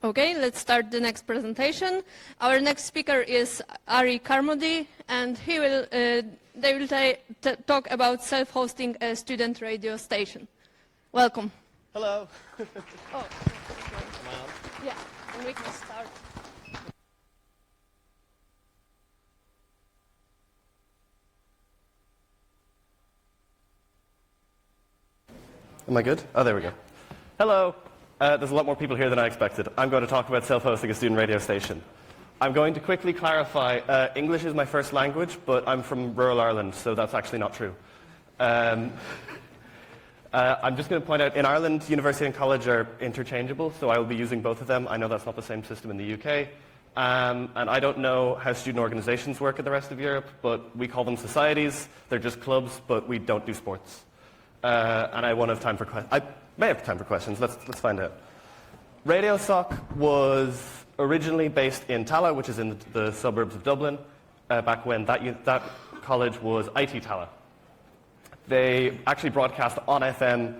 Okay, let's start the next presentation. Our next speaker is Ari Carmody, and they will talk about self-hosting a student radio station. Welcome. Hello. Oh, Am I on? yeah, and we can start. Am I good? Oh, there we go. Hello. There's a lot more people here than I expected. I'm going to talk about self-hosting a student radio station. I'm going to quickly clarify, English is my first language, but I'm from rural Ireland, so that's actually not true. I'm just going to point out, in Ireland, university and college are interchangeable, so I will be using both of them. I know that's not the same system in the UK. And I don't know how student organizations work in the rest of Europe, but we call them societies. They're just clubs, but we don't do sports. And I won't have time for questions. I may have time for questions. Let's find out. RadioSoc was originally based in Tallaght, which is in the suburbs of Dublin, back when that college was IT Tallaght. They actually broadcast on FM